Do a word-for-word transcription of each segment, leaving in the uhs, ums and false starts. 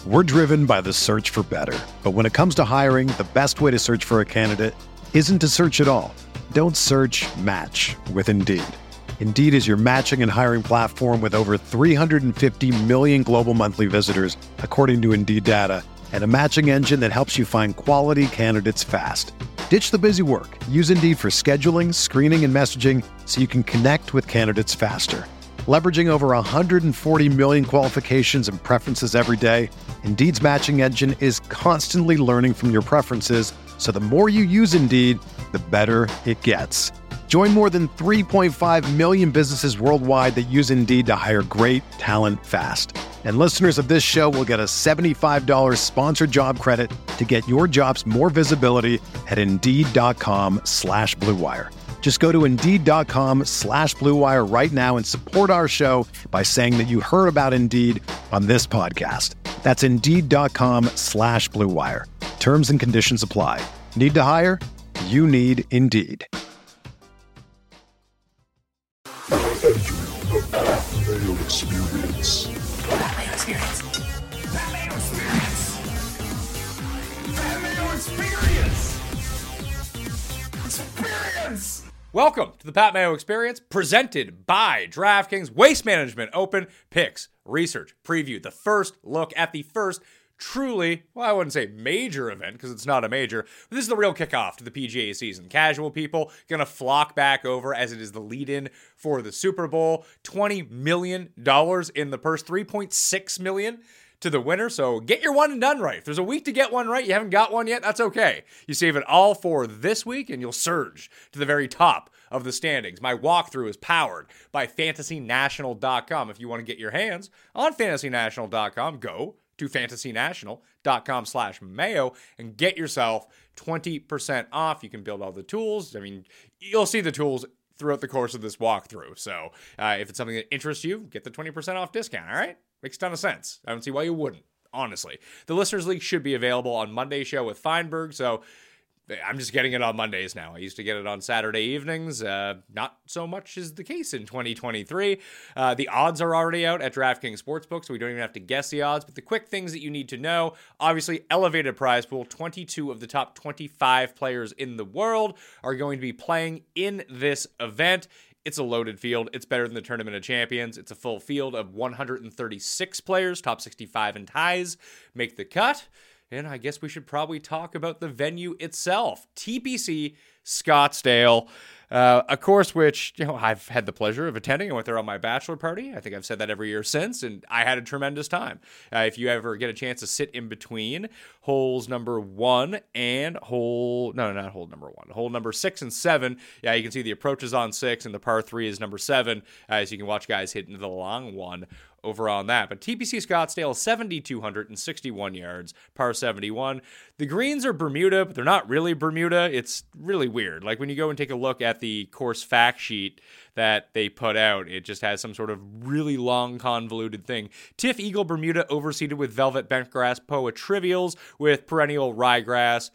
We're driven by the search for better. But when it comes to hiring, the best way to search for a candidate isn't to search at all. Don't search, match with Indeed. Indeed is your matching and hiring platform with over three hundred fifty million global monthly visitors, according to Indeed data, and a matching engine that helps you find quality candidates fast. Ditch the busy work. Use Indeed for scheduling, screening, and messaging so you can connect with candidates faster. Leveraging over one hundred forty million qualifications and preferences every day, Indeed's matching engine is constantly learning from your preferences, so the more you use Indeed, the better it gets. Join more than three point five million businesses worldwide that use Indeed to hire great talent fast. And listeners of this show will get a seventy-five dollars sponsored job credit to get your jobs more visibility at Indeed.com slash Blue Wire. Just go to Indeed.com slash Blue Wire right now and support our show by saying that you heard about Indeed on this podcast. That's Indeed.com slash Blue Wire. Terms and conditions apply. Need to hire? You need Indeed. The Pat Mayo Experience. Pat Mayo Experience. Pat Mayo Experience. Pat Mayo Experience. Experience. Welcome to the Pat Mayo Experience, presented by DraftKings. Waste Management Open Picks Research Preview. The first look at the first truly, well, I wouldn't say major event because it's not a major, but this is the real kickoff to the P G A season. Casual people going to flock back over as it is the lead-in for the Super Bowl. twenty million dollars in the purse, three point six million dollars to the winner. So get your one and done right. If there's a week to get one right, you haven't got one yet, that's okay. You save it all for this week and you'll surge to the very top of the standings. My walkthrough is powered by Fantasy National dot com. If you want to get your hands on Fantasy National dot com, go to Fantasy National dot com slash Mayo and get yourself twenty percent off. You can build all the tools. I mean, you'll see the tools throughout the course of this walkthrough. So uh, if it's something that interests you, get the twenty percent off discount, all right? Makes a ton of sense. I don't see why you wouldn't, honestly. The Listeners League should be available on Monday's show with Feinberg, so I'm just getting it on Mondays now. I used to get it on Saturday evenings. Uh, not so much is the case in twenty twenty-three. Uh, the odds are already out at DraftKings Sportsbook, so we don't even have to guess the odds. But the quick things that you need to know, obviously, elevated prize pool. twenty-two of the top twenty-five players in the world are going to be playing in this event. It's a loaded field. It's better than the Tournament of Champions. It's a full field of one hundred thirty-six players. Top sixty-five and ties make the cut. And I guess we should probably talk about the venue itself. T P C Scottsdale, uh, a course which, you know, I've had the pleasure of attending. I went there on my bachelor party. I think I've said that every year since, and I had a tremendous time. Uh, if you ever get a chance to sit in between holes number one and hole, no, not hole number one, hole number six and seven, yeah, you can see the approaches on six, and the par three is number seven, uh, as you can watch guys hit into the long one over on that. But T P C Scottsdale, seven thousand two hundred sixty-one yards, par seventy-one. The greens are Bermuda, but they're not really Bermuda. It's really weird. Like when you go and take a look at the course fact sheet that they put out, it just has some sort of really long, convoluted thing. Tiff Eagle Bermuda overseeded with velvet bentgrass Poa trivials with perennial ryegrass.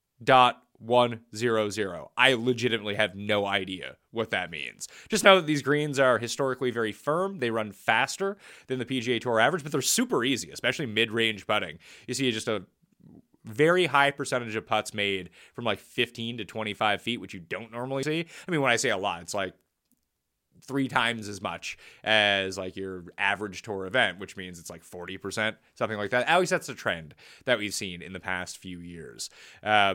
Dot one zero zero. I legitimately have no idea what that means. Just know that these greens are historically very firm. They run faster than the P G A Tour average, but they're super easy, especially mid-range putting. You see just a very high percentage of putts made from like fifteen to twenty-five feet, which you don't normally see. I mean, when I say a lot, it's like three times as much as like your average tour event, which means it's like forty percent, something like that. At least that's a trend that we've seen in the past few years. Uh,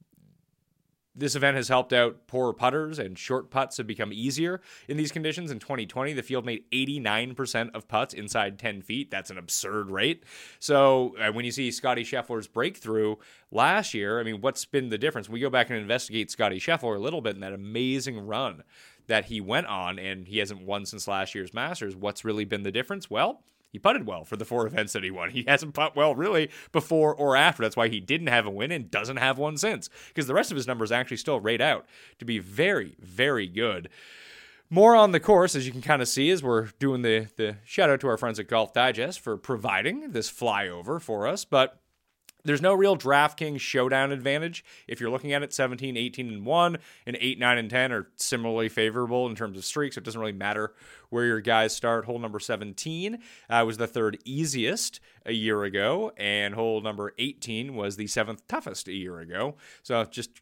This event has helped out poor putters, and short putts have become easier in these conditions. In twenty twenty, the field made eighty-nine percent of putts inside ten feet. That's an absurd rate. So uh, when you see Scottie Scheffler's breakthrough last year, I mean, what's been the difference? We go back and investigate Scottie Scheffler a little bit in that amazing run that he went on, and he hasn't won since last year's Masters. What's really been the difference? Well, he putted well for the four events that he won. He hasn't putted well really before or after. That's why he didn't have a win and doesn't have one since, because the rest of his numbers actually still rate out to be very, very good. More on the course, as you can kind of see, as we're doing the, the shout out to our friends at Golf Digest for providing this flyover for us. But There's no real DraftKings showdown advantage. If you're looking at it, seventeen, eighteen, and one, and eight, nine, and ten are similarly favorable in terms of streaks. So it doesn't really matter where your guys start. Hole number seventeen uh, was the third easiest a year ago, and hole number eighteen was the seventh toughest a year ago. So just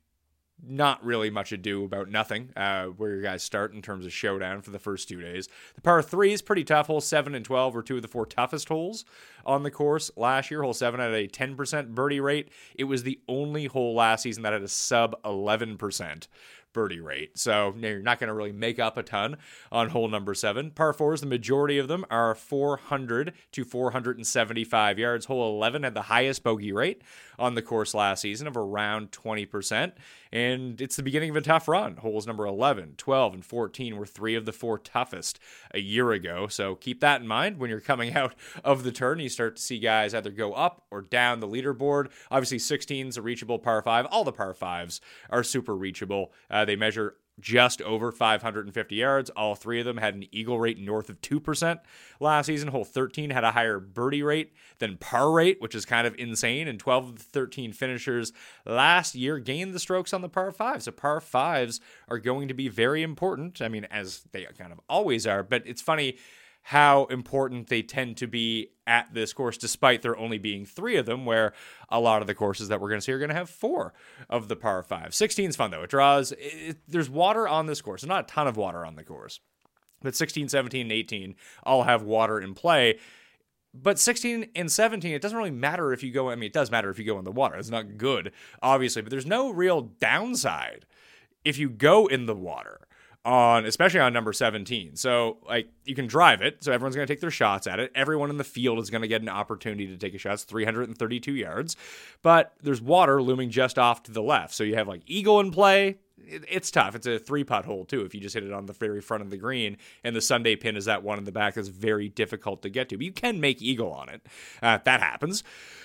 not really much ado about nothing uh, where your guys start in terms of showdown for the first two days. The par three is pretty tough. Holes seven and twelve were two of the four toughest holes on the course last year. Hole seven had a ten percent birdie rate. It was the only hole last season that had a sub eleven percent birdie rate. So you're not going to really make up a ton on hole number seven. Par fours, the majority of them are four hundred to four hundred seventy-five yards. Hole eleven had the highest bogey rate on the course last season of around twenty percent. And it's the beginning of a tough run. Holes number eleven, twelve, and fourteen were three of the four toughest a year ago. So keep that in mind when you're coming out of the turn. You start to see guys either go up or down the leaderboard. Obviously, sixteen is a reachable par five. All the par fives are super reachable. Uh, they measure just over five hundred fifty yards. All three of them had an eagle rate north of two percent last season. Hole thirteen had a higher birdie rate than par rate, which is kind of insane. And twelve of the thirteen finishers last year gained the strokes on the par five. So par fives are going to be very important. I mean, as they kind of always are, but it's funny how important they tend to be at this course, despite there only being three of them, where a lot of the courses that we're going to see are going to have four of the par five. sixteen is fun, though. It draws, it, there's water on this course. There's not a ton of water on the course, but sixteen, seventeen, and eighteen all have water in play. But sixteen and seventeen, it doesn't really matter if you go, I mean, it does matter if you go in the water. It's not good, obviously, but there's no real downside if you go in the water. On especially on number seventeen. So like you can drive it, so everyone's going to take their shots at it. Everyone in the field is going to get an opportunity to take a shot. It's three hundred thirty-two yards, but there's water looming just off to the left. So you have like eagle in play. It, it's tough. It's a three putt hole too if you just hit it on the very front of the green, and the Sunday pin is that one in the back that's very difficult to get to. But you can make eagle on it. Uh, that happens.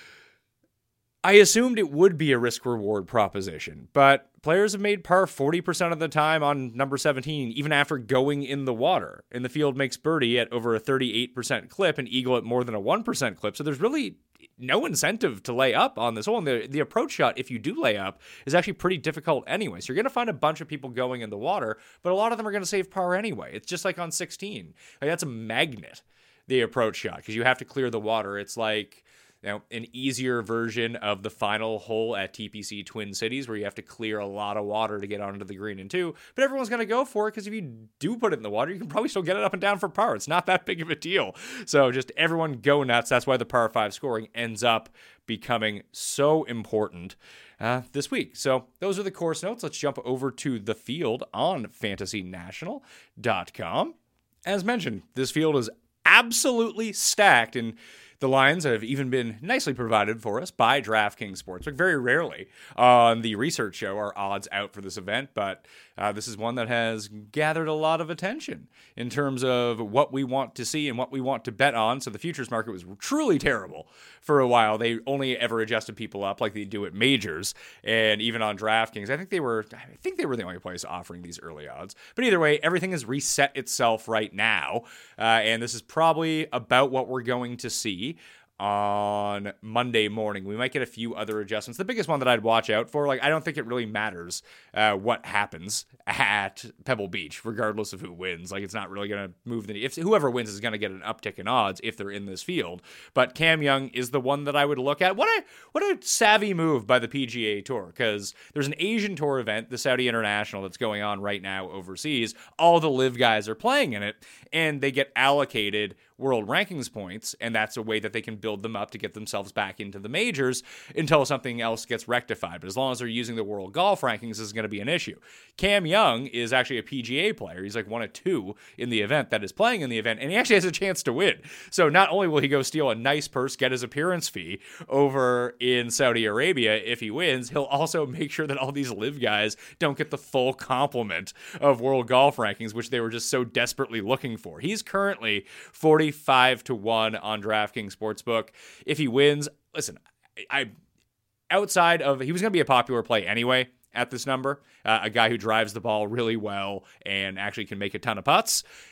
I assumed it would be a risk-reward proposition, but players have made par forty percent of the time on number seventeen, even after going in the water. And the field makes birdie at over a thirty-eight percent clip and eagle at more than a one percent clip. So there's really no incentive to lay up on this hole. And the, the approach shot, if you do lay up, is actually pretty difficult anyway. So you're going to find a bunch of people going in the water, but a lot of them are going to save par anyway. It's just like on sixteen. Like that's a magnet, the approach shot, because you have to clear the water. It's like, you know, an easier version of the final hole at T P C Twin Cities, where you have to clear a lot of water to get onto the green in two. But everyone's going to go for it, because if you do put it in the water, you can probably still get it up and down for par. It's not that big of a deal. So just everyone go nuts. That's why the par five scoring ends up becoming so important uh, this week. So those are the course notes. Let's jump over to the field on fantasy national dot com. As mentioned, this field is absolutely stacked, and the lines have even been nicely provided for us by DraftKings Sportsbook. Very rarely on the research show are odds out for this event, but uh, this is one that has gathered a lot of attention in terms of what we want to see and what we want to bet on. So the futures market was truly terrible for a while. They only ever adjusted people up like they do at majors, and even on DraftKings, I think they were, I think they were the only place offering these early odds. But either way, everything has reset itself right now, uh, and this is probably about what we're going to see on Monday morning. We might get a few other adjustments. The biggest one that I'd watch out for, like, I don't think it really matters uh, what happens at Pebble Beach, regardless of who wins. Like, it's not really going to move the, if whoever wins is going to get an uptick in odds if they're in this field. But Cam Young is the one that I would look at. What a what a savvy move by the P G A Tour, because there's an Asian Tour event, the Saudi International, that's going on right now overseas. All the live guys are playing in it, and they get allocated world rankings points, and that's a way that they can build them up to get themselves back into the majors until something else gets rectified. But as long as they're using the world golf rankings, this is going to be an issue. Cam Young is actually a P G A player. He's like one of two in the event that is playing in the event, and he actually has a chance to win. So not only will he go steal a nice purse, get his appearance fee over in Saudi Arabia if he wins, he'll also make sure that all these live guys don't get the full complement of world golf rankings, which they were just so desperately looking for. He's currently forty-five to one on DraftKings Sportsbook. If he wins, listen, I outside of, he was going to be a popular play anyway at this number, uh, a guy who drives the ball really well and actually can make a ton of putts.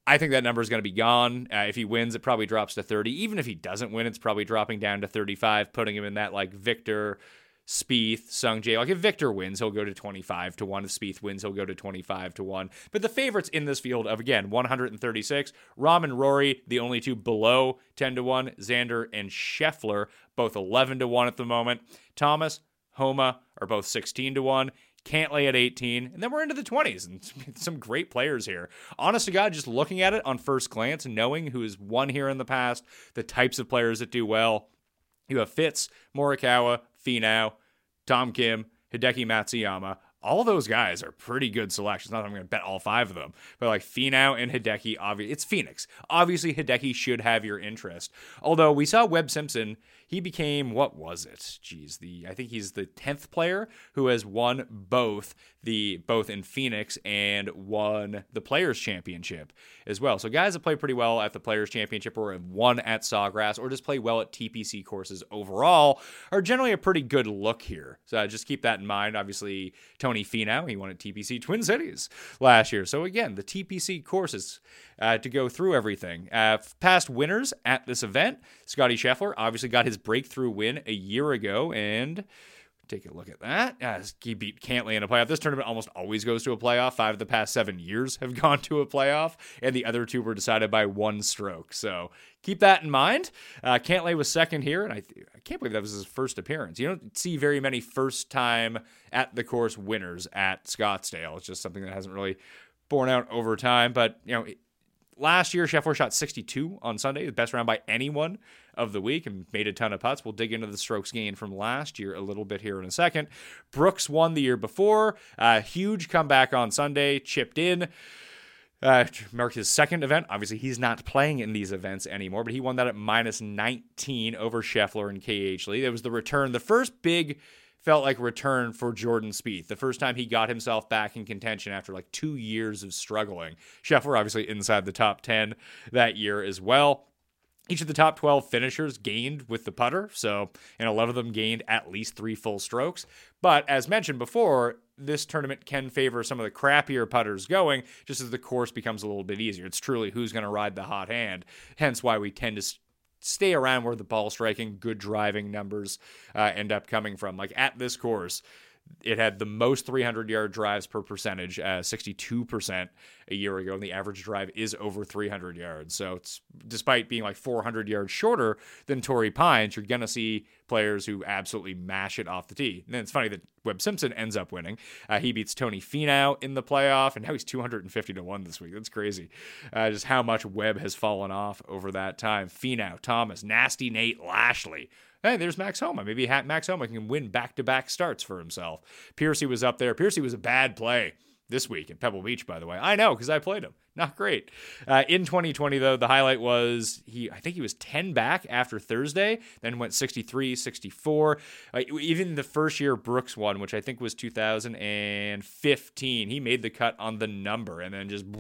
I think that number is going to be gone. Uh, if he wins, it probably drops to thirty. Even if he doesn't win, it's probably dropping down to thirty-five, putting him in that like Victor, Spieth, Sung Jae. Like if Victor wins, he'll go to twenty-five to one. If Spieth wins, he'll go to twenty-five to one. But the favorites in this field of, again, one hundred thirty-six, Rahm and Rory, the only two below ten to one. Xander and Scheffler, both eleven to one at the moment. Thomas, Homa are both sixteen to one. Cantlay at eighteen, and then we're into the twenties, and some great players here. Honest to God, just looking at it on first glance, knowing who has won here in the past, the types of players that do well, you have Fitz, Morikawa, Finau, Tom Kim, Hideki Matsuyama. All those guys are pretty good selections. Not that I'm going to bet all five of them, but like Finau and Hideki, obviously, it's Phoenix. Obviously, Hideki should have your interest. Although we saw Webb Simpson, he became, what was it? Geez, the I think he's the tenth player who has won both the both in Phoenix and won the Players Championship as well. So guys that play pretty well at the Players Championship or have won at Sawgrass or just play well at T P C courses overall are generally a pretty good look here. So uh, just keep that in mind. Obviously, Tony Finau, he won at T P C Twin Cities last year. So again, the T P C courses uh, to go through everything. Uh, past winners at this event, Scotty Scheffler obviously got his breakthrough win a year ago, and take a look at that. Uh, he beat Cantlay in a playoff. This tournament almost always goes to a playoff. Five of the past seven years have gone to a playoff, and the other two were decided by one stroke. So keep that in mind. Uh, Cantlay was second here, and I, th- I can't believe that was his first appearance. You don't see very many first-time at-the-course winners at Scottsdale. It's just something that hasn't really borne out over time. But, you know, it, last year, Scheffler shot sixty-two on Sunday, the best round by anyone of the week, and made a ton of putts. We'll dig into the strokes gained from last year a little bit here in a second. Brooks won the year before. Uh, huge comeback on Sunday, chipped in. Uh, marked his second event. Obviously, he's not playing in these events anymore, but he won that at minus nineteen over Scheffler and K H Lee. It was the return, the first big felt like return for Jordan Spieth. The first time he got himself back in contention after like two years of struggling. Scheffler obviously inside the top ten that year as well. Each of the top twelve finishers gained with the putter, so and eleven of them gained at least three full strokes. But as mentioned before, this tournament can favor some of the crappier putters going, just as the course becomes a little bit easier. It's truly who's going to ride the hot hand, hence why we tend to stay around where the ball striking, good driving numbers uh, end up coming from. Like at this course, it had the most three hundred yard drives per percentage, uh, sixty-two percent a year ago, and the average drive is over three hundred yards. So it's despite being like four hundred yards shorter than Torrey Pines, you're going to see players who absolutely mash it off the tee. And then it's funny that Webb Simpson ends up winning. Uh, he beats Tony Finau in the playoff, and now he's two hundred fifty to one this week. That's crazy. Uh, just how much Webb has fallen off over that time. Finau, Thomas, Nasty Nate, Lashley. Hey, there's Max Homa. Maybe Max Homa can win back-to-back starts for himself. Piercy was up there. Piercy was a bad play this week at Pebble Beach, by the way. I know, because I played him. Not great. Uh, in twenty twenty, though, the highlight was, he. I think he was ten back after Thursday, then went sixty-three, sixty-four. Uh, even the first year Brooks won, which I think was two thousand fifteen, he made the cut on the number and then just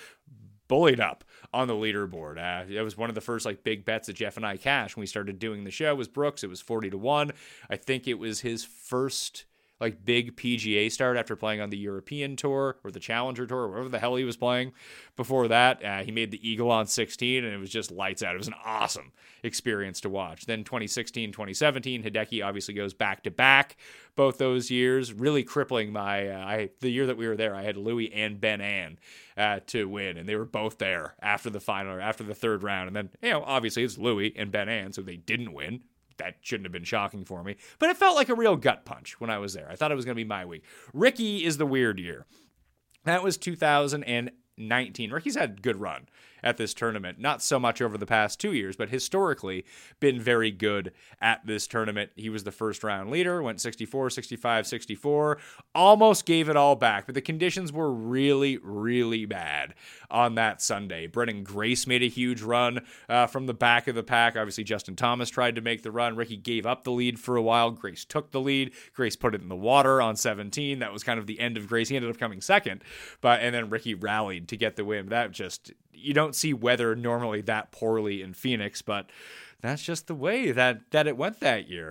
bullied up on the leaderboard. Uh, it was one of the first like big bets that Jeff and I cashed when we started doing the show. Was Brooks. It was forty to one. I think it was his first like big P G A start after playing on the European Tour or the Challenger Tour, or whatever the hell he was playing before that. Uh, he made the Eagle on sixteen, and it was just lights out. It was an awesome experience to watch. Then twenty sixteen, twenty seventeen, Hideki obviously goes back to back both those years, really crippling my, uh, I the year that we were there, I had Louis and Ben An uh, to win, and they were both there after the final, or after the third round. And then, you know, obviously it's Louis and Ben An, so they didn't win. That shouldn't have been shocking for me. But it felt like a real gut punch when I was there. I thought it was going to be my week. Ricky is the weird year. That was two thousand nineteen. Ricky's had a good run at this tournament. Not so much over the past two years, but historically been very good at this tournament. He was the first round leader, went sixty-four, sixty-five, sixty-four, almost gave it all back, but the conditions were really, really bad on that Sunday. Brennan Grace made a huge run uh, from the back of the pack. Obviously, Justin Thomas tried to make the run. Ricky gave up the lead for a while. Grace took the lead. Grace put it in the water on seventeen. That was kind of the end of Grace. He ended up coming second, but and then Ricky rallied to get the win. That just, you don't see weather normally that poorly in Phoenix, but that's just the way that that it went that year.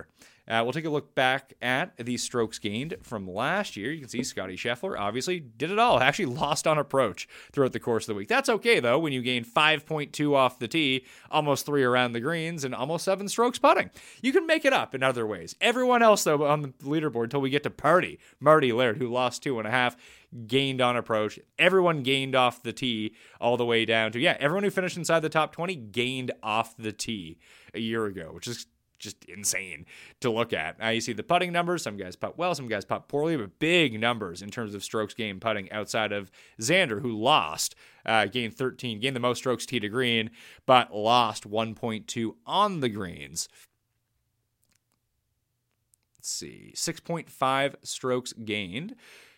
Uh, we'll take a look back at the strokes gained from last year. You can see Scotty Scheffler obviously did it all. Actually lost on approach throughout the course of the week. That's okay, though, when you gain five point two off the tee, almost three around the greens, and almost seven strokes putting. You can make it up in other ways. Everyone else, though, on the leaderboard until we get to Party, Marty Laird, who lost two and a half, gained on approach. Everyone gained off the tee all the way down to, yeah, everyone who finished inside the top twenty gained off the tee a year ago, which is just insane to look at. Now you see the putting numbers. Some guys putt well, some guys putt poorly, but big numbers in terms of strokes gained putting outside of Xander, who lost, uh, gained thirteen, gained the most strokes tee to green, but lost one point two on the greens. Let's see, six point five strokes gained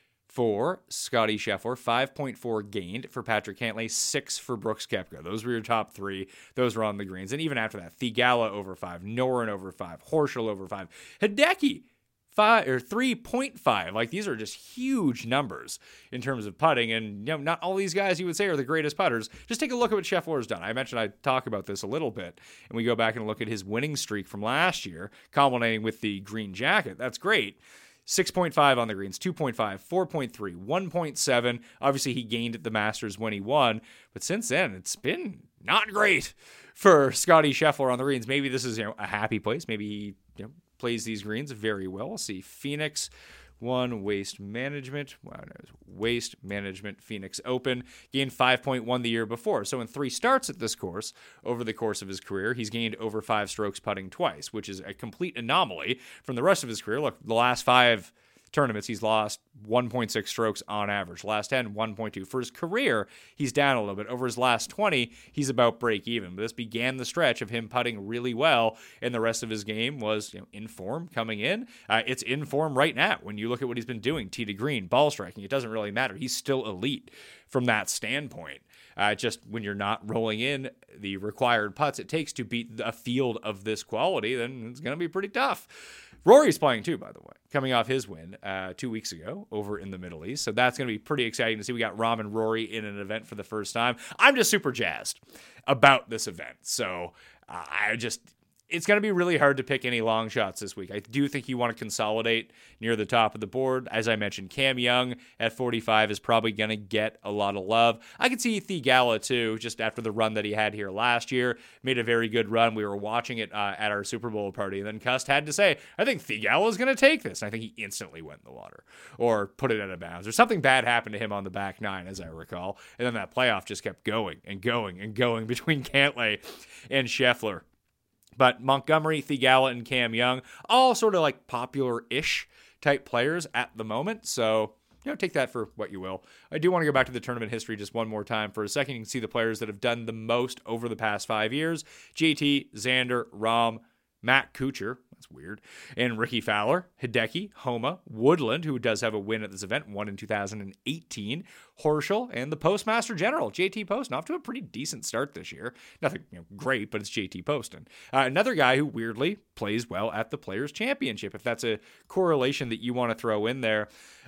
for Scotty Scheffler, five point four gained for Patrick Cantlay, six for Brooks Koepka. Those were your top three. Those were on the greens. And even after that, Theegala over five, Noren over five, Horschel over five, Hideki five or three point five. Like, these are just huge numbers in terms of putting. And, you know, not all these guys you would say are the greatest putters. Just take a look at what Scheffler's done. I mentioned I'd talk about this a little bit, and we go back and look at his winning streak from last year, culminating with the green jacket. That's great. six point five on the greens, two point five, four point three, one point seven. Obviously, he gained at the Masters when he won. But since then, it's been not great for Scotty Scheffler on the greens. Maybe this is, you know, a happy place. Maybe he, you know, plays these greens very well. We'll see. Phoenix One, Waste Management. Wow, no, it was Waste Management Phoenix Open. Gained five point one the year before. So in three starts at this course, over the course of his career, he's gained over five strokes putting twice, which is a complete anomaly from the rest of his career. Look, the last five tournaments, he's lost one point six strokes on average. Last ten, one point two. For his career, he's down a little bit. Over his last twenty, he's about break even. But this began the stretch of him putting really well, and the rest of his game was, you know, in form coming in. Uh, it's in form right now. When you look at what he's been doing, tee to green, ball striking, it doesn't really matter. He's still elite from that standpoint. Uh, just when you're not rolling in the required putts it takes to beat a field of this quality, then it's going to be pretty tough. Rory's playing too, by the way, coming off his win uh, two weeks ago over in the Middle East. So that's going to be pretty exciting to see. We got Rahm and Rory in an event for the first time. I'm just super jazzed about this event. So uh, I just... It's going to be really hard to pick any long shots this week. I do think you want to consolidate near the top of the board. As I mentioned, Cam Young at forty-five is probably going to get a lot of love. I could see Theegala, too, just after the run that he had here last year. Made a very good run. We were watching it uh, at our Super Bowl party, and then Cust had to say, I think Theegala is going to take this. And I think he instantly went in the water or put it out of bounds. Or something bad happened to him on the back nine, as I recall. And then that playoff just kept going and going and going between Cantlay and Scheffler. But Montgomery, Theegala, and Cam Young, all sort of like popular-ish type players at the moment. So, you know, take that for what you will. I do want to go back to the tournament history just one more time for a second. You can see the players that have done the most over the past five years. J T, Xander, Rahm, Matt Kuchar, that's weird, and Ricky Fowler, Hideki, Homa, Woodland, who does have a win at this event, won in two thousand eighteen, Horschel, and the Postmaster General, J T Poston, off to a pretty decent start this year. Nothing, you know, great, but it's J T Poston. Uh, another guy who weirdly plays well at the Players' Championship, if that's a correlation that you want to throw in there.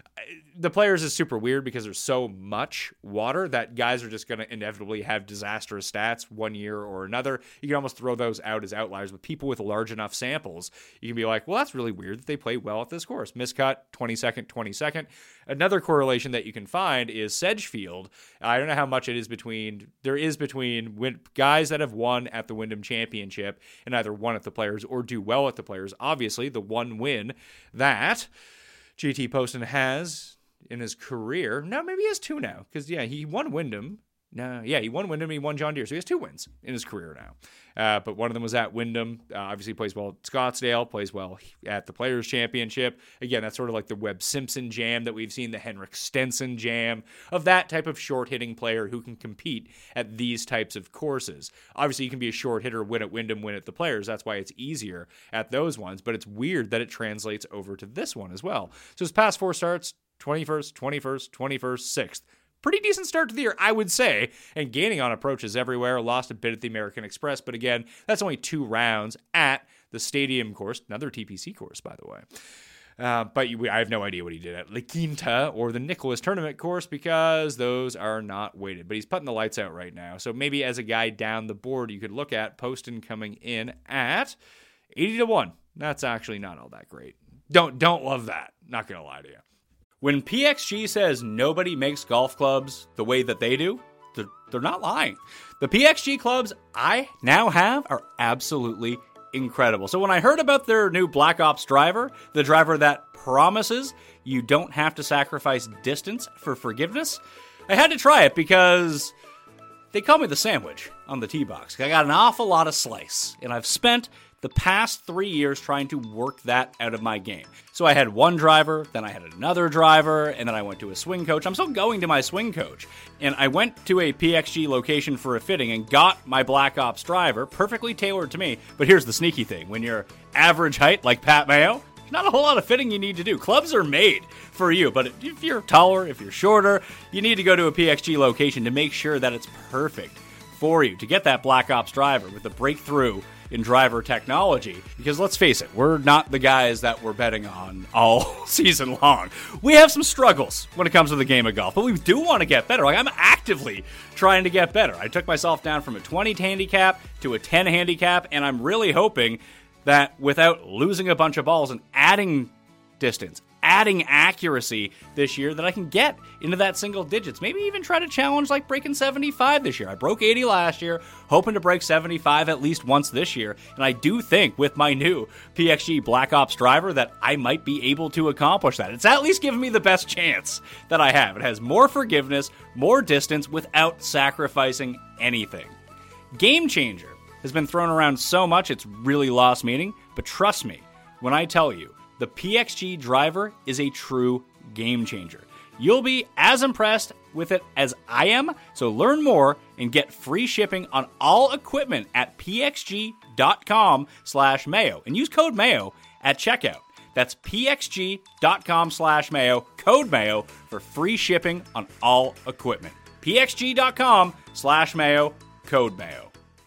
The Players is super weird because there's so much water that guys are just going to inevitably have disastrous stats one year or another. You can almost throw those out as outliers, but people with large enough samples, you can be like, well, that's really weird that they play well at this course. Miscut, twenty-second, twenty-second. Another correlation that you can find is Sedgefield. I don't know how much it is between, there is between win, guys that have won at the Wyndham Championship and either won at the Players or do well at the Players. Obviously, the one win that J T Poston has in his career, no, maybe he has two now, because, yeah, he won Wyndham. No, yeah, he won Wyndham, he won John Deere, so he has two wins in his career now. Uh, but one of them was at Wyndham. Uh, obviously plays well at Scottsdale, plays well at the Players' Championship. Again, that's sort of like the Webb Simpson jam that we've seen, the Henrik Stenson jam, of that type of short-hitting player who can compete at these types of courses. Obviously, you can be a short hitter, win at Wyndham, win at the Players. That's why it's easier at those ones, but it's weird that it translates over to this one as well. So his past four starts, twenty-first, twenty-first, twenty-first, sixth. Pretty decent start to the year, I would say, and gaining on approaches everywhere. Lost a bit at the American Express, but again, that's only two rounds at the Stadium course, another T P C course, by the way. Uh, but you, I have no idea what he did at La Quinta or the Nicholas Tournament course because those are not weighted. But he's putting the lights out right now. So maybe as a guy down the board, you could look at Poston coming in at eighty to one That's actually not all that great. Don't don't love that. Not gonna lie to you. When P X G says nobody makes golf clubs the way that they do, they're, they're not lying. The P X G clubs I now have are absolutely incredible. So when I heard about their new Black Ops driver, the driver that promises you don't have to sacrifice distance for forgiveness, I had to try it because they call me the sandwich on the tee box. I got an awful lot of slice, and I've spent the past three years trying to work that out of my game. So I had one driver, then I had another driver, and then I went to a swing coach. I'm still going to my swing coach. And I went to a P X G location for a fitting and got my Black Ops driver, perfectly tailored to me. But here's the sneaky thing. When you're average height like Pat Mayo, not a whole lot of fitting you need to do. Clubs are made for you, but if you're taller, if you're shorter, you need to go to a P X G location to make sure that it's perfect for you to get that Black Ops driver with the breakthrough in driver technology. Because let's face it, we're not the guys that we're betting on all season long. We have some struggles when it comes to the game of golf, but we do want to get better. Like, I'm actively trying to get better. I took myself down from a twenty handicap to a ten handicap, and I'm really hoping that without losing a bunch of balls and adding distance, adding accuracy this year, that I can get into that single digits. Maybe even try to challenge like breaking seventy-five this year. I broke eighty last year, hoping to break seventy-five at least once this year. And I do think with my new P X G Black Ops driver that I might be able to accomplish that. It's at least giving me the best chance that I have. It has more forgiveness, more distance without sacrificing anything. Game changer has been thrown around so much it's really lost meaning, but trust me when I tell you, the P X G driver is a true game changer. You'll be as impressed with it as I am, so learn more and get free shipping on all equipment at pxg.com slash mayo and use code mayo at checkout. That's pxg.com slash mayo, code mayo for free shipping on all equipment. pxg.com slash mayo, code mayo.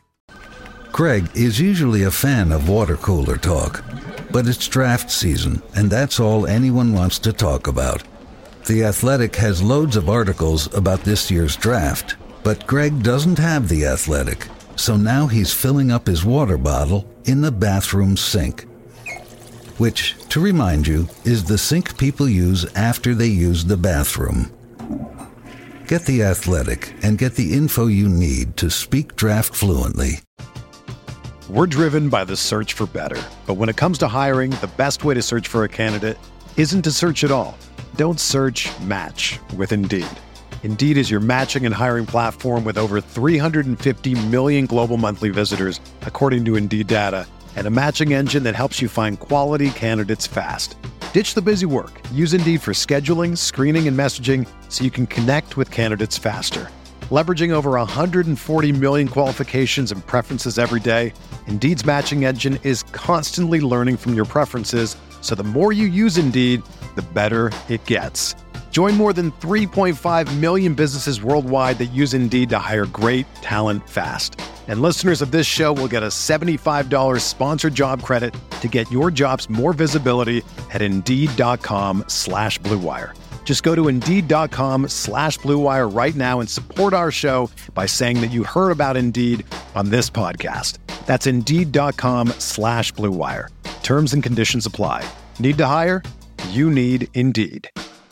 Greg is usually a fan of water cooler talk, but it's draft season, and that's all anyone wants to talk about. The Athletic has loads of articles about this year's draft, but Greg doesn't have The Athletic, so now he's filling up his water bottle in the bathroom sink, which, to remind you, is the sink people use after they use the bathroom. Get The Athletic and get the info you need to speak draft fluently. We're driven by the search for better. But when it comes to hiring, the best way to search for a candidate isn't to search at all. Don't search, match with Indeed. Indeed is your matching and hiring platform with over three hundred fifty million global monthly visitors, according to Indeed data, and a matching engine that helps you find quality candidates fast. Ditch the busy work. Use Indeed for scheduling, screening, and messaging so you can connect with candidates faster. Leveraging over one hundred forty million qualifications and preferences every day, Indeed's matching engine is constantly learning from your preferences, so the more you use Indeed, the better it gets. Join more than three point five million businesses worldwide that use Indeed to hire great talent fast. And listeners of this show will get a seventy-five dollars sponsored job credit to get your jobs more visibility at Indeed.com slash Blue Wire. Just go to Indeed.com slash Blue Wire right now and support our show by saying that you heard about Indeed on this podcast. That's Indeed.com slash Blue Wire. Terms and conditions apply. Need to hire? You need Indeed.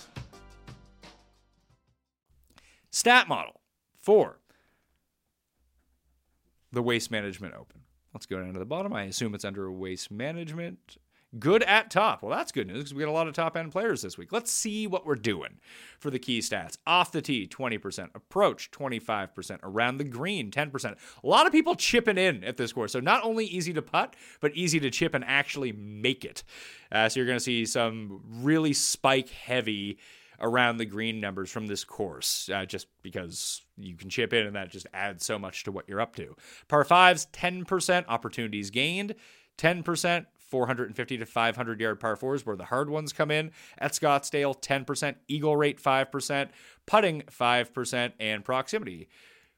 Stat model for the Waste Management Open. Let's go down to the bottom. I assume it's under Waste Management. Good at top. Well, that's good news because we got a lot of top-end players this week. Let's see what we're doing for the key stats. Off the tee, twenty percent. Approach, twenty-five percent. Around the green, ten percent. A lot of people chipping in at this course. So not only easy to putt, but easy to chip and actually make it. Uh, so you're going to see some really spike-heavy around the green numbers from this course, uh, just because you can chip in and that just adds so much to what you're up to. Par fives, ten percent. Opportunities gained, ten percent. four hundred fifty to five hundred yard par fours where the hard ones come in. At Scottsdale, ten percent. Eagle rate, five percent. Putting, five percent. And proximity,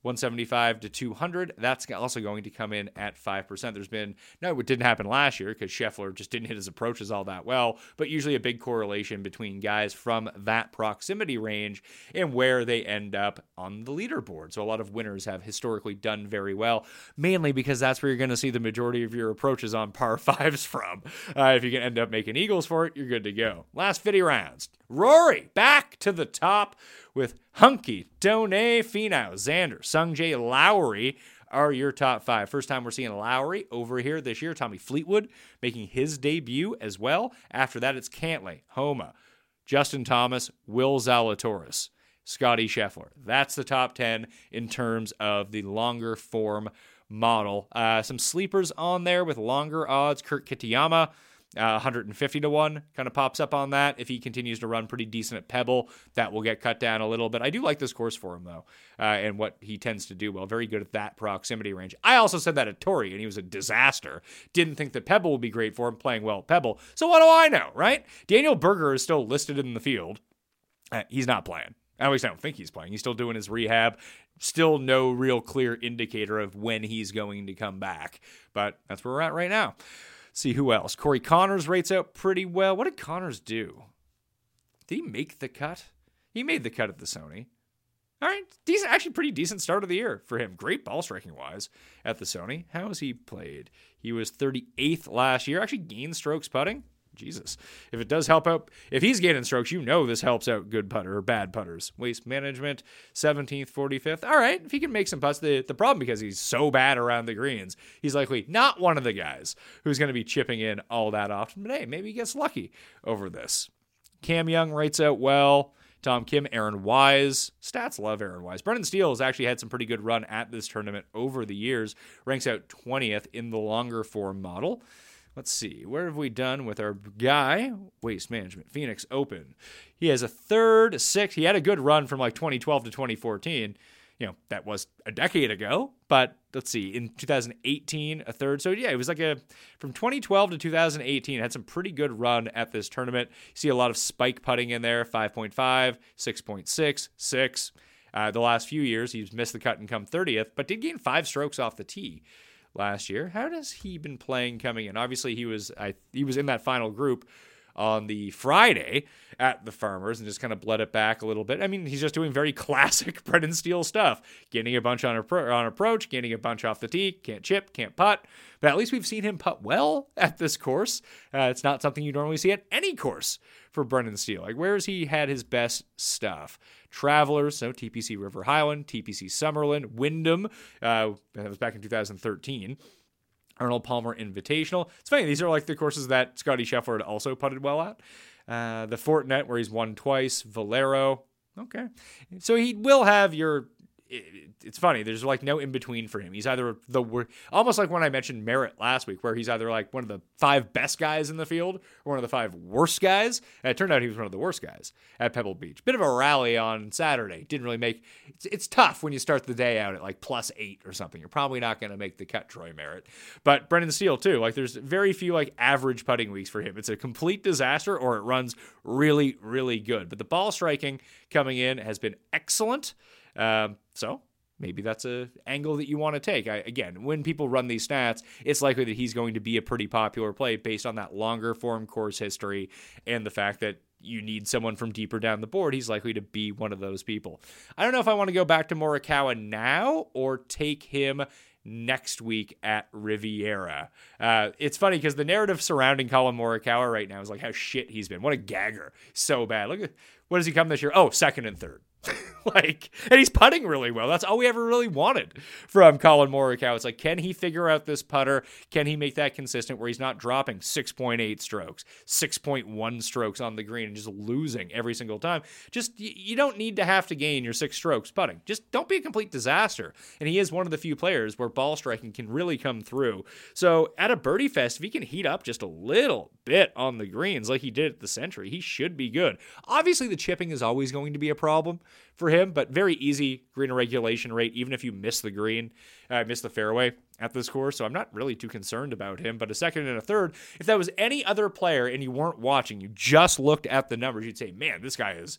one seventy-five to two hundred. That's also going to come in at five percent. There's been, no, it didn't happen last year because Scheffler just didn't hit his approaches all that well, but usually a big correlation between guys from that proximity range and where they end up on the leaderboard. So a lot of winners have historically done very well, mainly because that's where you're going to see the majority of your approaches on par fives from. Uh, if you can end up making eagles for it, you're good to go. Last fifty rounds. Rory back to the top with Hunky, Done, Finau, Xander, Sungjae, Lowry are your top five. First time we're seeing Lowry over here this year. Tommy Fleetwood making his debut as well. After that, it's Cantlay, Homa, Justin Thomas, Will Zalatoris, Scotty Scheffler. That's the top ten in terms of the longer form model. Uh, some sleepers on there with longer odds. Kurt Kitayama, Uh, one fifty to one kind of pops up on that. If he continues to run pretty decent at Pebble, that will get cut down a little bit. I do like this course for him, though, uh, and what he tends to do well. Very good at that proximity range. I also said that at Torrey, and he was a disaster. Didn't think that Pebble would be great for him playing well at Pebble. So what do I know, right? Daniel Berger is still listed in the field. Uh, he's not playing. At least I don't think he's playing. He's still doing his rehab. Still no real clear indicator of when he's going to come back. But that's where we're at right now. See who else. Corey Connors rates out pretty well. What did Connors do? Did he make the cut? He made the cut at the Sony. All right, decent, actually pretty decent start of the year for him. Great ball striking wise at the Sony. How has he played? He was thirty-eighth last year. Actually gained strokes putting. Jesus. If it does help out, if he's gaining strokes, you know this helps out good putter or bad putters. Waste management, seventeenth, forty-fifth. All right, if he can make some putts, the, the problem because he's so bad around the greens, he's likely not one of the guys who's going to be chipping in all that often. But hey, maybe he gets lucky over this. Cam Young rates out well. Tom Kim, Aaron Wise. Stats love Aaron Wise. Brendan Steele has actually had some pretty good run at this tournament over the years. Ranks out twentieth in the longer form model. Let's see, where have we done with our guy? Waste Management, Phoenix Open. He has a third, a sixth. He had a good run from like twenty twelve to twenty fourteen. You know, that was a decade ago. But let's see, in two thousand eighteen, a third. So yeah, it was like a, from twenty twelve to two thousand eighteen, had some pretty good run at this tournament. You see a lot of spike putting in there, five point five, six point six, six. Uh, the last few years, he's missed the cut and come thirtieth, but did gain five strokes off the tee last year. How has he been playing coming in? Obviously, he was I, he was in that final group on the Friday at the Farmers and just kind of bled it back a little bit. I mean, he's just doing very classic Brendan Steele stuff. Gaining a bunch on, appro- on approach, gaining a bunch off the tee, can't chip, can't putt. But at least we've seen him putt well at this course. Uh, it's not something you normally see at any course for Brendan Steele. Like, where has he had his best stuff? Travelers, so T P C River Highland, T P C Summerlin, Wyndham, uh, that was back in two thousand thirteen. Arnold Palmer Invitational. It's funny, these are like the courses that Scotty Scheffler had also putted well at. Uh, the Fortinet, where he's won twice. Valero. Okay. So he will have your... It's funny, there's like no in-between for him. He's either the worst, almost like when I mentioned Merritt last week, where he's either like one of the five best guys in the field or one of the five worst guys. And it turned out he was one of the worst guys at Pebble Beach. Bit of a rally on Saturday. Didn't really make, it's, it's tough when you start the day out at like plus eight or something. You're probably not going to make the cut, Troy Merritt. But Brendan Steele too, like there's very few like average putting weeks for him. It's a complete disaster or it runs really, really good. But the ball striking coming in has been excellent. Um, so maybe that's a angle that you want to take. I, again, when people run these stats, it's likely that he's going to be a pretty popular play based on that longer form course history and the fact that you need someone from deeper down the board. He's likely to be one of those people. I don't know if I want to go back to Morikawa now or take him next week at Riviera. Uh, it's funny because the narrative surrounding Colin Morikawa right now is like how shit he's been. What a gagger. So bad. Look at, what does he come this year? Oh, second and third. Like, and he's putting really well. That's all we ever really wanted from Colin Morikawa. It's like, can he figure out this putter? Can he make that consistent where he's not dropping six point eight strokes, six point one strokes on the green and just losing every single time? Just, you don't need to have to gain your six strokes putting. Just don't be a complete disaster. And he is one of the few players where ball striking can really come through. So at a birdie fest, if he can heat up just a little bit on the greens like he did at the Century, he should be good. Obviously, the chipping is always going to be a problem for him, but very easy green regulation rate, even if you miss the green, uh, miss the fairway at this course. So I'm not really too concerned about him, but a second and a third, if that was any other player and you weren't watching, you just looked at the numbers, you'd say, man, this guy is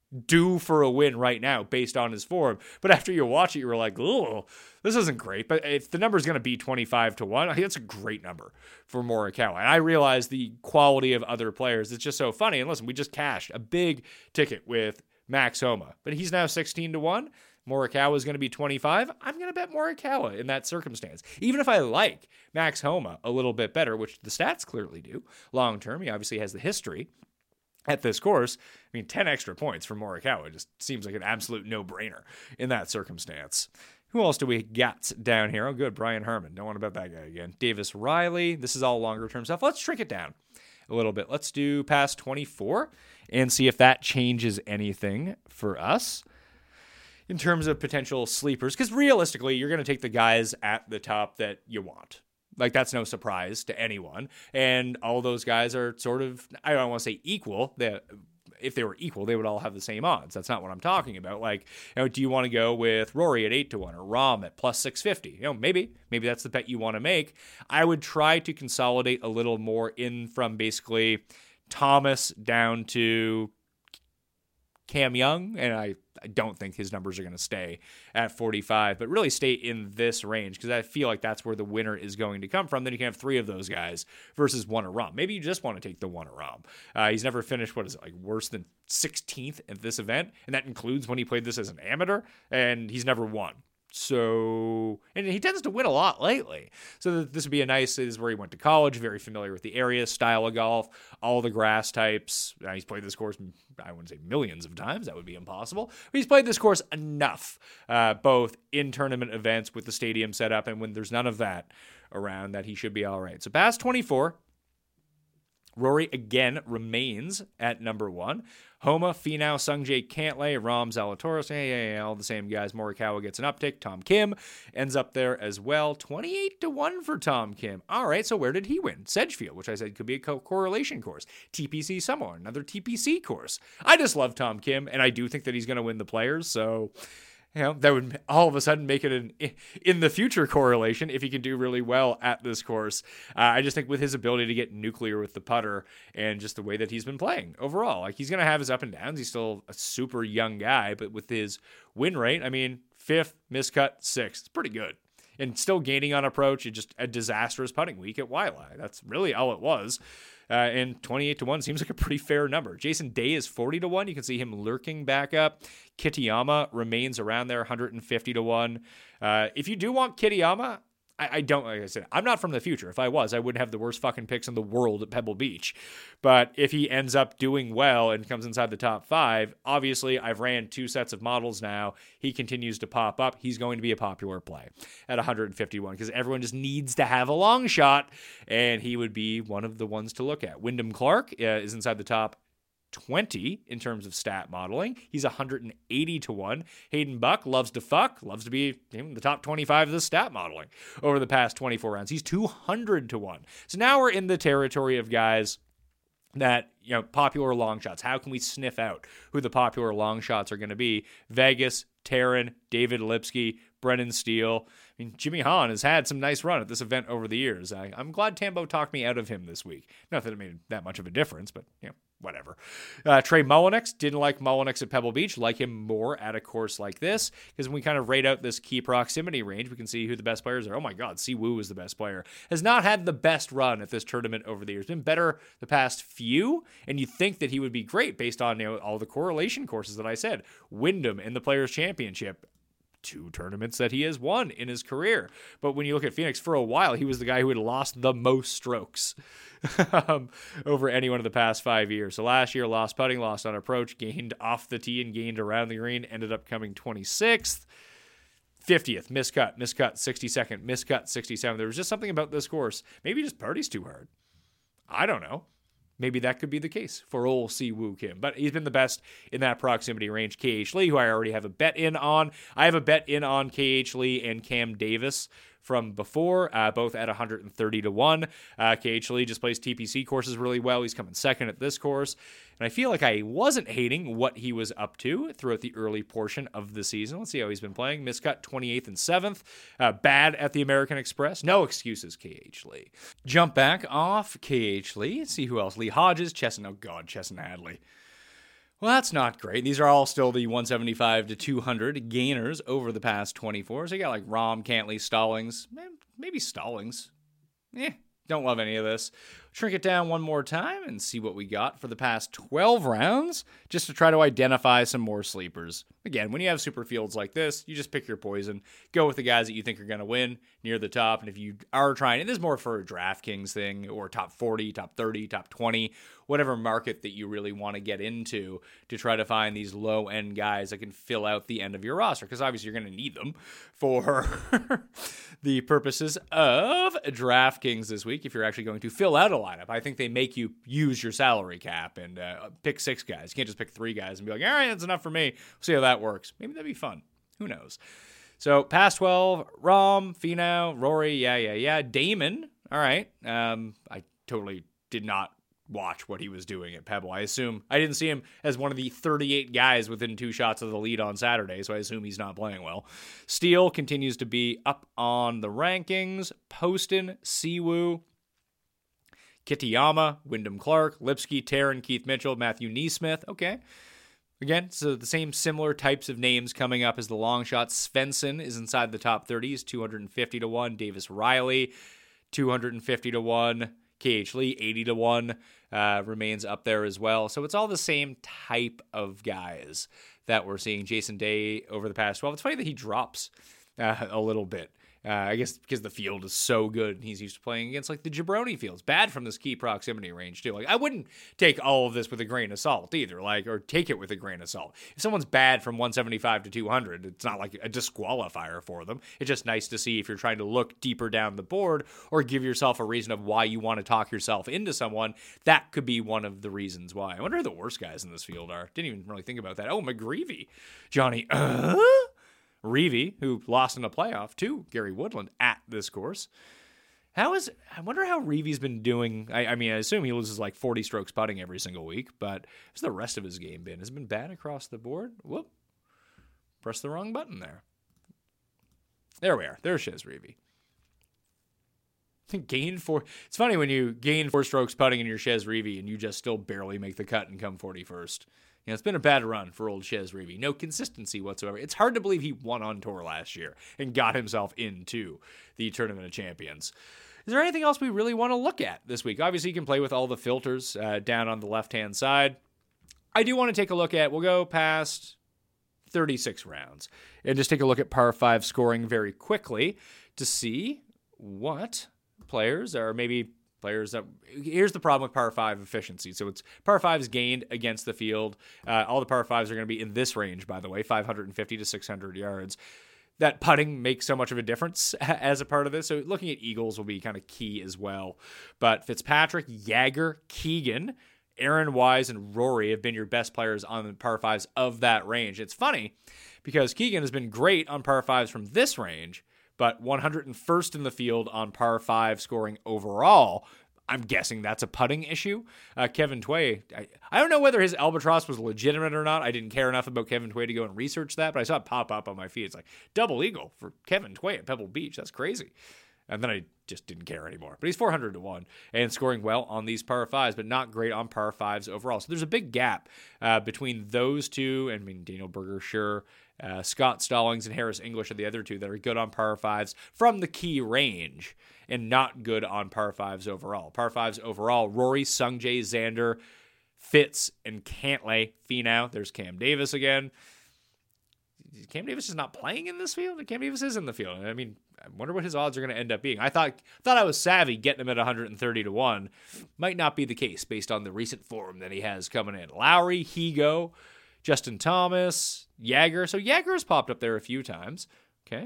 due for a win right now based on his form. But after you watch it, you were like, oh, this isn't great. But if the number is going to be twenty-five to one, I think that's a great number for Morikawa. And I realize the quality of other players. It's just so funny. And listen, we just cashed a big ticket with Max Homa, but he's now sixteen to one. Morikawa is going to be twenty-five. I'm going to bet Morikawa in that circumstance. Even if I like Max Homa a little bit better, which the stats clearly do long term. He obviously has the history at this course. I mean, ten extra points for Morikawa just seems like an absolute no-brainer in that circumstance. Who else do we got down here? Oh, good. Brian Herman. Don't want to bet that guy again. Davis Riley. This is all longer-term stuff. Let's shrink it down a little bit. Let's do past twenty-four and see if that changes anything for us in terms of potential sleepers. Because realistically, you're going to take the guys at the top that you want. Like, that's no surprise to anyone. And all those guys are sort of, I don't want to say equal. They, if they were equal, they would all have the same odds. That's not what I'm talking about. Like, you know, do you want to go with Rory at eight to one or Rahm at plus six fifty? You know, maybe. Maybe that's the bet you want to make. I would try to consolidate a little more in from basically Thomas down to Cam Young, and I, I don't think his numbers are going to stay at forty-five, but really stay in this range because I feel like that's where the winner is going to come from. Then you can have three of those guys versus one at Rahm. Maybe you just want to take the one at Rahm. Uh, he's never finished, what is it, like worse than sixteenth at this event, and that includes when he played this as an amateur, and he's never won. So, and he tends to win a lot lately. So this would be a nice, this is where he went to college, very familiar with the area, style of golf, all the grass types. Now, he's played this course, I wouldn't say millions of times, that would be impossible. But he's played this course enough, uh, both in tournament events with the stadium set up and when there's none of that around, that he should be all right. So past twenty-four, Rory again remains at number one. Homa, Finau, Sungjae, Cantlay, Rahm, Zalatoris, yeah, yeah, yeah, all the same guys. Morikawa gets an uptick. Tom Kim ends up there as well. twenty-eight to one for Tom Kim. All right, so where did he win? Sedgefield, which I said could be a co- correlation course. T P C Samoa, another T P C course. I just love Tom Kim, and I do think that he's going to win the Players, so you know, that would all of a sudden make it an in the future correlation if he can do really well at this course. Uh, I just think with his ability to get nuclear with the putter and just the way that he's been playing overall, like he's going to have his up and downs. He's still a super young guy, but with his win rate, I mean, fifth, miscut, sixth, it's pretty good. And still gaining on approach and just a disastrous putting week at Waialae. That's really all it was. Uh, and twenty-eight to one seems like a pretty fair number. Jason Day is forty to one. You can see him lurking back up. Kitayama remains around there, one hundred fifty to one. Uh, if you do want Kitayama, I, I don't, like I said, I'm not from the future. If I was, I wouldn't have the worst fucking picks in the world at Pebble Beach. But if he ends up doing well and comes inside the top five, obviously I've ran two sets of models now. He continues to pop up. He's going to be a popular play at one hundred fifty-one because everyone just needs to have a long shot, and he would be one of the ones to look at. Wyndham Clark uh, is inside the top twenty in terms of stat modeling. He's one hundred eighty to one. Hayden Buck loves to fuck, loves to be in the top twenty-five of the stat modeling over the past twenty-four rounds. He's two hundred to one. So now we're in the territory of guys that, you know, popular long shots. How can we sniff out who the popular long shots are going to be? Vegas, Taryn, David Lipsky, Brennan Steele. I mean, Jimmy Hahn has had some nice run at this event over the years. I, I'm glad Tambo talked me out of him this week. Not that it made that much of a difference, but, you know, whatever. Uh, Trey Mullenix, didn't like Mullenix at Pebble Beach, like him more at a course like this, because when we kind of rate out this key proximity range, we can see who the best players are. Oh my God, Si Woo is the best player. Has not had the best run at this tournament over the years. Been better the past few, and you think that he would be great based on, you know, all the correlation courses that I said. Wyndham in the Players' Championship. Two tournaments that he has won in his career. But when you look at Phoenix, for a while, he was the guy who had lost the most strokes um, over anyone in the past five years. So last year, lost putting, lost on approach, gained off the tee and gained around the green, ended up coming twenty-sixth. fiftieth, miscut, miscut, sixty-second, miscut, sixty-seventh. There was just something about this course. Maybe he just parties too hard. I don't know. Maybe that could be the case for old Si Woo Kim. But he's been the best in that proximity range. K H Lee, who I already have a bet in on. I have a bet in on K H Lee and Cam Davis from before, uh, both at one hundred thirty to one. Uh, K H Lee just plays T P C courses really well. He's coming second at this course. And I feel like I wasn't hating what he was up to throughout the early portion of the season. Let's see how he's been playing. Miscut twenty-eighth and seventh. Uh, bad at the American Express. No excuses, K H Lee. Jump back off K H Lee. See who else. Lee Hodges, Chesson. Oh, God, Chesson Hadley. Well, that's not great. These are all still the one seventy-five to two hundred gainers over the past twenty-four. So you got like Rahm, Cantley, Stallings, maybe Stallings. Eh, don't love any of this. Shrink it down one more time and see what we got for the past twelve rounds, just to try to identify some more sleepers. Again, when you have super fields like this, you just pick your poison. Go with the guys that you think are going to win near the top. And if you are trying, and this is more for a DraftKings thing, or top forty, top thirty, top twenty, whatever market that you really want to get into to try to find these low-end guys that can fill out the end of your roster, because obviously you're going to need them for the purposes of DraftKings this week if you're actually going to fill out a lineup. I think they make you use your salary cap and uh, pick six guys. You can't just pick three guys and be like, all right, that's enough for me. We'll see how that works. Maybe that'd be fun. Who knows? So past twelve, Rahm, Finau, Rory, yeah, yeah, yeah. Damon, all right. Um, I totally did not watch what he was doing at Pebble. I assume I didn't see him as one of the thirty-eight guys within two shots of the lead on Saturday, so I assume he's not playing well. Steele continues to be up on the rankings. Poston, Siwoo, Kitayama, Wyndham Clark, Lipsky, Taryn, Keith Mitchell, Matthew Neesmith. Okay. Again, so the same similar types of names coming up as the long shot. Svensson is inside the top thirty. He's two hundred fifty to one. Davis Riley, two hundred fifty to one. K H Lee, eighty to one, uh, remains up there as well. So it's all the same type of guys that we're seeing. Jason Day over the past twelve. It's funny that he drops uh, a little bit. Uh, I guess because the field is so good and he's used to playing against like the Jabroni fields. Bad from this key proximity range too. Like I wouldn't take all of this with a grain of salt either, like or take it with a grain of salt. If someone's bad from one seventy-five to two hundred, it's not like a disqualifier for them. It's just nice to see if you're trying to look deeper down the board or give yourself a reason of why you want to talk yourself into someone. That could be one of the reasons why. I wonder who the worst guys in this field are. Didn't even really think about that. Oh, McGreevy. Johnny, uh? Reavie, who lost in a playoff to Gary Woodland at this course. How is, I wonder how Reavie's been doing. I, I mean, I assume he loses like forty strokes putting every single week, but how's the rest of his game been? Has it been bad across the board? Whoop. Press the wrong button there. There we are. There's Chez Reavie. Gained four. It's funny when you gain four strokes putting in your Chez Reavie and you just still barely make the cut and come forty-first. You know, it's been a bad run for old Chez Reavie. No consistency whatsoever. It's hard to believe he won on tour last year and got himself into the Tournament of Champions. Is there anything else we really want to look at this week? Obviously, you can play with all the filters uh, down on the left-hand side. I do want to take a look at, we'll go past thirty-six rounds and just take a look at par five scoring very quickly to see what players are maybe players that, here's the problem with par five efficiency. So it's par fives gained against the field. Uh, all the par fives are going to be in this range, by the way, five fifty to six hundred yards. That putting makes so much of a difference as a part of this. So looking at eagles will be kind of key as well. But Fitzpatrick, Jagger, Keegan, Aaron Wise, and Rory have been your best players on the par fives of that range. It's funny because Keegan has been great on par fives from this range, but one hundred first in the field on par five scoring overall. I'm guessing that's a putting issue. Uh, Kevin Tway, I, I don't know whether his albatross was legitimate or not. I didn't care enough about Kevin Tway to go and research that, but I saw it pop up on my feed. It's like, double eagle for Kevin Tway at Pebble Beach. That's crazy. And then I just didn't care anymore. But he's four hundred to one and scoring well on these par fives, but not great on par fives overall. So there's a big gap uh, between those two. I mean, Daniel Berger, sure. Uh, Scott Stallings and Harris English are the other two that are good on par fives from the key range and not good on par fives overall. Par fives overall, Rory, Sungjae, Xander, Fitz, and Cantlay. Finau, there's Cam Davis again. Cam Davis is not playing in this field? Cam Davis is in the field. I mean, I wonder what his odds are going to end up being. I thought thought I was savvy getting him at one hundred thirty to one. Might not be the case based on the recent form that he has coming in. Lowry, Higo, Justin Thomas, Jagger. So Jagger has popped up there a few times. Okay.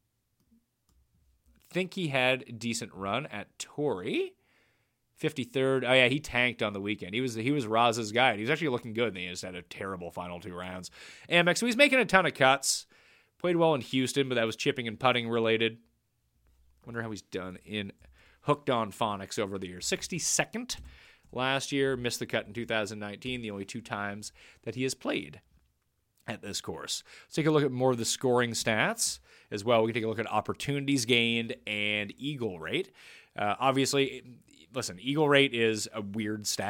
I think he had a decent run at Torrey. fifty-third. Oh, yeah, he tanked on the weekend. He was he was Raz's guy. And he was actually looking good, and he just had a terrible final two rounds. Amex, so he's making a ton of cuts. Played well in Houston, but that was chipping and putting related. Wonder how he's done in Hooked on Phonics over the years. sixty-second last year. Missed the cut in two thousand nineteen, the only two times that he has played at this course. Let's take a look at more of the scoring stats as well. We can take a look at opportunities gained and eagle rate. Uh, obviously, listen, eagle rate is a weird stat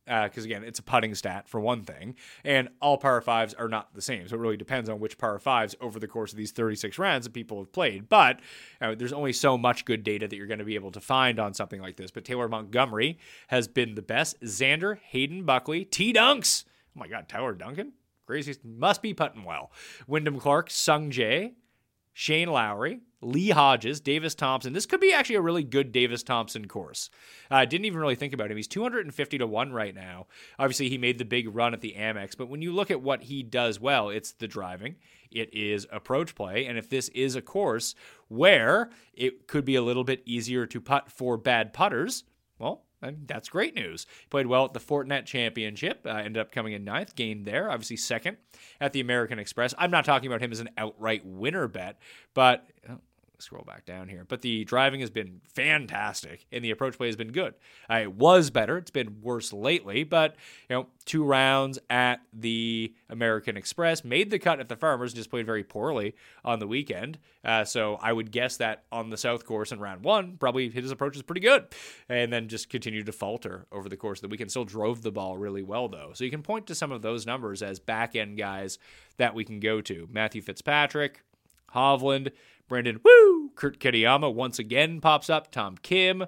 because, uh, again, it's a putting stat for one thing, and all par fives are not the same. So it really depends on which par fives over the course of these thirty-six rounds that people have played. But uh, there's only so much good data that you're going to be able to find on something like this. But Taylor Montgomery has been the best. Xander, Hayden Buckley, T. Dunks. Oh, my God, Tyler Duncan? Crazy. Must be putting well. Wyndham Clark, Sung Jae, Shane Lowry, Lee Hodges, Davis Thompson. This could be actually a really good Davis Thompson course. I uh, didn't even really think about him. He's two hundred fifty to one right now. Obviously, he made the big run at the Amex, but when you look at what he does well, it's the driving. It is approach play, and if this is a course where it could be a little bit easier to putt for bad putters, well, and that's great news. He played well at the Fortinet Championship, uh, ended up coming in ninth, gained there, obviously second at the American Express. I'm not talking about him as an outright winner bet, but oh, scroll back down here. But the driving has been fantastic, and the approach play has been good. Uh, it was better. It's been worse lately, but you know, two rounds at the American Express, made the cut at the Farmers, just played very poorly on the weekend. Uh, so I would guess that on the South Course in round one, probably his approach is pretty good, and then just continued to falter over the course of the weekend. Still drove the ball really well, though. So you can point to some of those numbers as back-end guys that we can go to. Matthew Fitzpatrick, Hovland, Brandon Woo, Kurt Kitayama once again pops up, Tom Kim,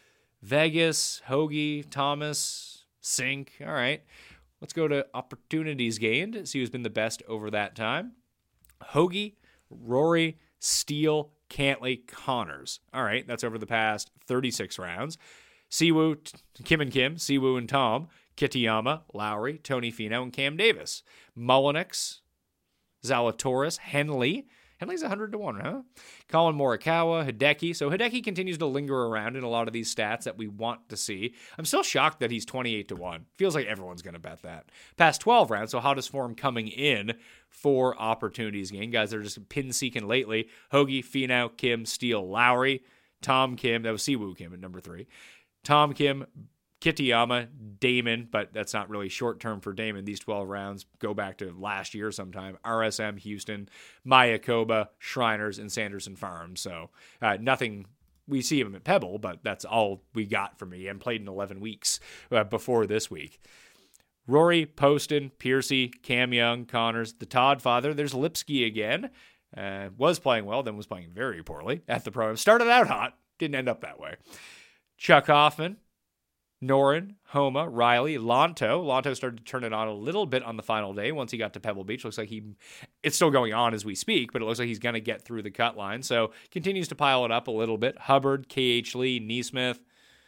Vegas, Hoagie, Thomas, Sink. All right, let's go to opportunities gained, see who's been the best over that time. Hoagie, Rory, Steele, Cantley, Connors. All right, that's over the past thirty-six rounds. Siwoo, Kim and Kim, Siwoo and Tom, Kitayama, Lowry, Tony Finau, and Cam Davis. Mullinix, Zalatoris, Henley. Henley's one hundred to one, huh? Colin Morikawa, Hideki. So Hideki continues to linger around in a lot of these stats that we want to see. I'm still shocked that he's twenty-eight to one. Feels like everyone's going to bet that. Past twelve rounds, so hottest form coming in for opportunities gained. Guys that are just pin-seeking lately. Hoagie, Finau, Kim, Steele, Lowry, Tom Kim. That was Siwoo Kim at number three. Tom Kim, Kitayama, Damon, but that's not really short-term for Damon. These twelve rounds go back to last year sometime. R S M, Houston, Mayakoba, Shriners, and Sanderson Farms. So uh, nothing, we see him at Pebble, but that's all we got from me. And played in eleven weeks uh, before this week. Rory, Poston, Piercy, Cam Young, Connors, the Todd father. There's Lipsky again. Uh, was playing well, then was playing very poorly at the Pro. Started out hot, didn't end up that way. Chuck Hoffman, Noren, Homa, Riley, Lonto. Lonto started to turn it on a little bit on the final day once he got to Pebble Beach. Looks like he, it's still going on as we speak, but it looks like he's going to get through the cut line. So continues to pile it up a little bit. Hubbard, K H Lee, Neesmith,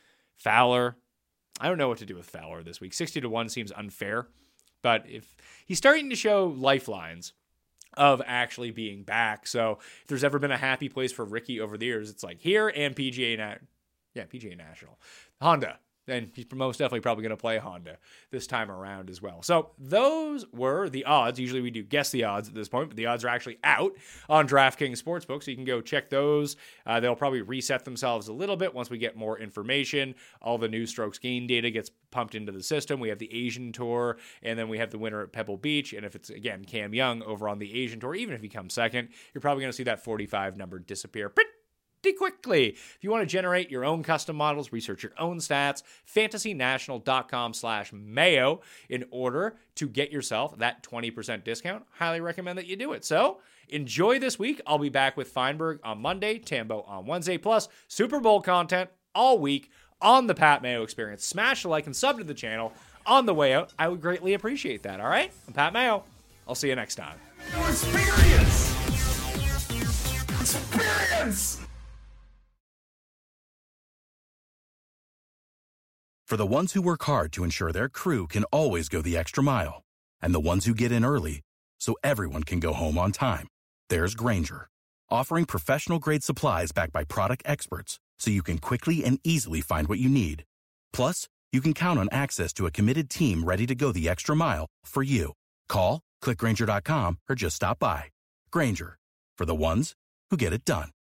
Fowler. I don't know what to do with Fowler this week. sixty to one seems unfair, but if he's starting to show lifelines of actually being back. So if there's ever been a happy place for Ricky over the years, it's like here and P G A, Na- yeah, P G A National. Honda. And he's most definitely probably going to play Honda this time around as well. So those were the odds. Usually we do guess the odds at this point, but the odds are actually out on DraftKings Sportsbook, so you can go check those. Uh, they'll probably reset themselves a little bit once we get more information. All the new strokes gain data gets pumped into the system. We have the Asian Tour, and then we have the winner at Pebble Beach. And if it's, again, Cam Young over on the Asian Tour, even if he comes second, you're probably going to see that forty-five number disappear pretty quickly. If you want to generate your own custom models, research your own stats, fantasynational.com slash mayo in order to get yourself that twenty percent discount. Highly recommend that you do it. So enjoy this week. I'll be back with Feinberg on Monday, Tambo on Wednesday, plus Super Bowl content all week on the Pat Mayo Experience. Smash the like and sub to the channel on the way out. I would greatly appreciate that. All right? I'm Pat Mayo. I'll see you next time. Experience! Experience! For the ones who work hard to ensure their crew can always go the extra mile, and the ones who get in early so everyone can go home on time, there's Grainger, offering professional-grade supplies backed by product experts so you can quickly and easily find what you need. Plus, you can count on access to a committed team ready to go the extra mile for you. Call, click Grainger dot com, or just stop by. Grainger, for the ones who get it done.